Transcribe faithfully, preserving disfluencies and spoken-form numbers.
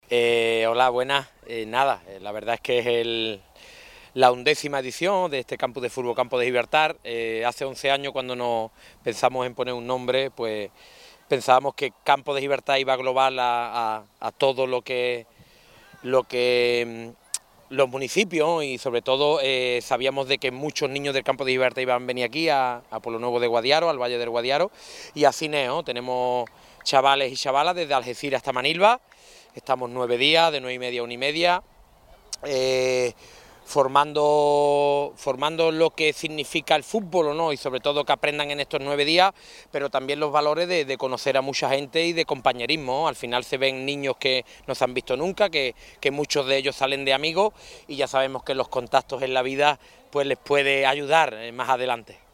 Eh, hola, buenas. Eh, nada, eh, la verdad es que es el, la undécima edición de este Campus de Fútbol Campo de Gibraltar. Eh, hace once años, cuando nos pensamos en poner un nombre, pues pensábamos que Campo de Gibraltar iba a global a, a, a todo lo que, lo que mm, los municipios, y sobre todo eh, sabíamos de que muchos niños del Campo de Gibraltar iban a venir aquí a, a Pueblo Nuevo de Guadiaro, al Valle del Guadiaro, y así Neo. Tenemos chavales y chavalas desde Algeciras hasta Manilva. Estamos nueve días, de nueve y media a una y media, eh, formando, formando lo que significa el fútbol, o no, y sobre todo que aprendan en estos nueve días, pero también los valores de, de conocer a mucha gente y de compañerismo. Al final se ven niños que no se han visto nunca, que, que muchos de ellos salen de amigos, y ya sabemos que los contactos en la vida pues les puede ayudar eh, más adelante.